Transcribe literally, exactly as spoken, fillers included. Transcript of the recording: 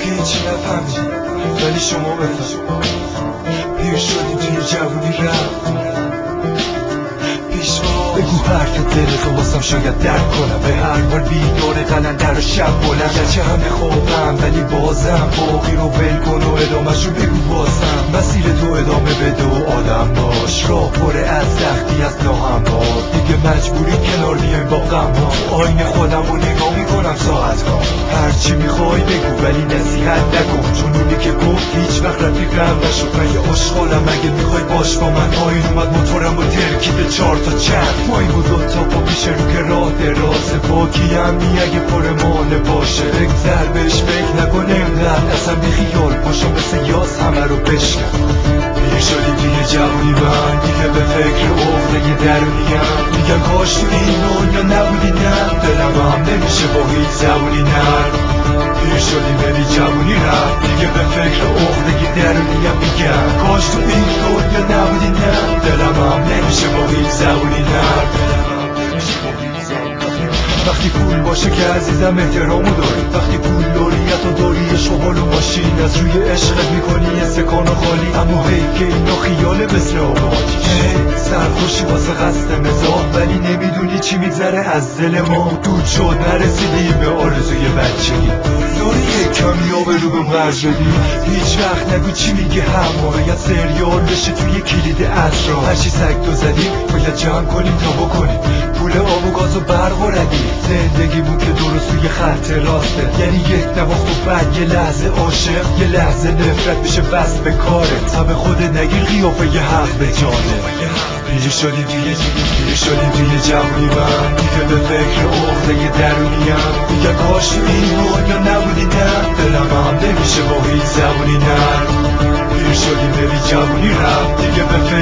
که هیچی نفهمید ولی شما بفهم. پیر شدیم توی جوونی رفت بگو حرف دلتو واسم شاید درک کنم. به هر حال بیدار قلندر و شب بلند گرچه همه خوابم ولی بازم باقی رو ول کن و ادامه‌شو بگو بازم. مسیر تو ادامه بده و آدم باش، راه پره از سختی از ناهموار. دیگه مجبوری کنار بیایم با غم ها. تو آینه خودم رو نگاه میکنم ساعت ها. هرچی میخوای بگو ولی نصیحت نکن، چون اونی که گفت هیچ وقت رفیقم نشد. من یه عاشقانم اگه میخوای باش با من. آین اومد موتورم و ترکیب چهار تا چرخ. مایی بود دوتا پا پیش رو که راه درازه. با کیمی اگه پرمانه باشه بگذر بهش فکر نکن انقدر. اصلا بی خیال پاشا مثل یاس همه رو بشکن. پیر شدیم دیگه جوونی من دیگه به فکر عقده درونیم. میگم کاش تو این دنیا نبودی نه دلم هم نمیشه با هیچ زبونی نر. پیر شدیم ببین جوونی رفت دیگه به فکر عقده درونیم. میگم کاش تو این دنیا نبودی نه دلم هم نمیشه با هیچ زبونی نر. وقتی پول باشه که عزیزم احترامو داری، وقتی پول داریت و داری عشق و حال و ماشین از روی عشقت میکنی یه سکان و خالی. اما هی که اینا خیاله مثل آب آتیش. هی سرخوشی واسه قصد مزاح ولی نمیدونی چی میگذره از دل ما. دود شد نرسیدی به آرزوی بچگی، داری یک کمی آب رو به ورج بدی. هیچ وقت نگو چی میگه همه باید سریال بشه توی کلید اسرار. هرچی سگ تو زدیم باید جمع کنیم تا بکنیم پول آب و گاز و برق و ردیم. زندگیمون که درست توی خط راسته، یعنی یک نواخت و بعد یه لحظه عاشق یه لحظه نفرت میشه بس به کارت. همه خودت نگیر قیافه یه حق به جانه. پیر شدیم دیگه پیر شدیم دیگه جوونی من دیگه به فکر عقده درونیم. میگه کاش تو این دنیا نبودی نه دلم هم نمیشه با هیچ زبونی نر. پیر شدیم ببین جوونی رفت دیگه به